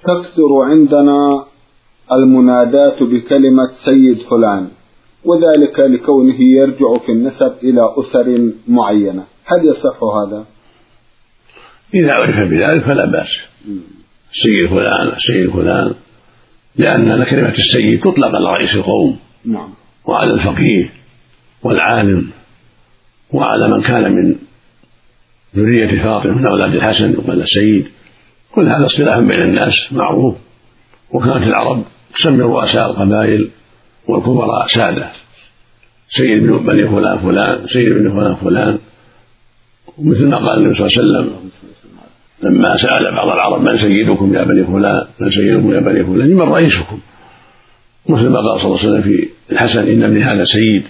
تكثر عندنا المنادات بكلمة سيد فلان، وذلك لكونه يرجع في النسب إلى أسر معينة، هل يصح هذا؟ إذا عرف بذلك فلا بأس. سيد فلان سيد فلان، لأن كلمة السيد تطلق على رئيس القوم وعلى الفقيه والعالم وعلى من كان من ذرية فاطمة من أولاد الحسن وقال السيد. كل هذا اصطلاح بين الناس معروف، وكانت العرب تسمي رؤساء القبائل والكبراء سادة، سيد بني فلان فلان، سيد بني فلان فلان. مثل ما قال النبي صلى الله عليه وسلم لما سأل بعض العرب من سيدكم يا بني فلان، من سيدكم يا بني فلان، من رئيسكم. مثل ما قال صلى الله عليه وسلم في الحسن إن ابني هذا سيد،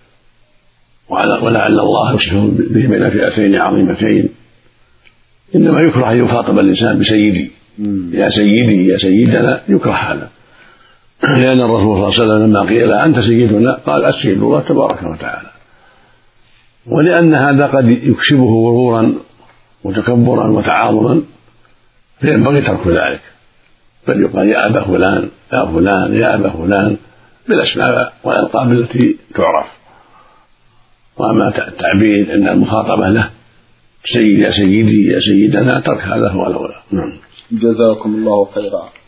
ولعل الله يصلح به بين فئتين عظيمتين. إنما يكره أن يخاطب الإنسان بسيدي، يا سيدي يا سيدنا، يكره هذا، لأن الرسول صلى الله عليه وسلم لما قيل أنت سيدنا قال السيد الله تبارك وتعالى. ولأن هذا قد يكسبه غرورا وتكبرا وتعاظما، فينبغي ترك ذلك، بل يقال يا أبا فلان يا فلان يا أبا فلان بالأسماء والألقاب التي تعرف. وأما التعبير أن المخاطبة له سيد يا سيدي يا سيدنا، ترك هذا هو الأولى. جزاكم الله خيرا.